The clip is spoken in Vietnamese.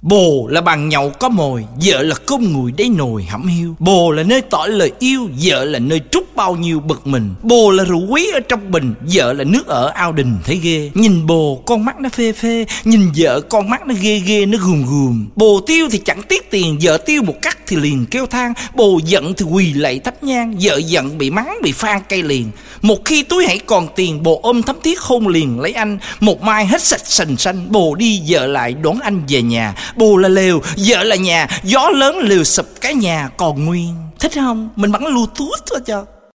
Bồ là bàn nhậu có mồi, vợ là cơm nguội đáy nồi hẩm hiu. Bồ là nơi tỏ lời yêu, vợ là nơi trút bao nhiêu bực mình. Bồ là rượu quý ở trong bình, vợ là nước ở ao đình thấy ghê. Nhìn bồ con mắt nó phê phê, nhìn vợ con mắt nó ghê ghê, nó gùm gùm. Bồ tiêu thì chẳng tiếc tiền, vợ tiêu một cắt thì liền kêu than. Bồ giận thì quỳ lạy thắp nhang, vợ giận bị mắng bị phan cây liền. Một khi túi hãy còn tiền, bồ ôm thấm thiết hôn liền lấy anh. Một mai hết sạch sành xanh, bồ đi vợ lại đón anh về nhà. Bồ là lều, vợ là nhà, gió lớn lều sụp cái nhà còn nguyên. Thích không? Mình bắn Bluetooth thôi cho.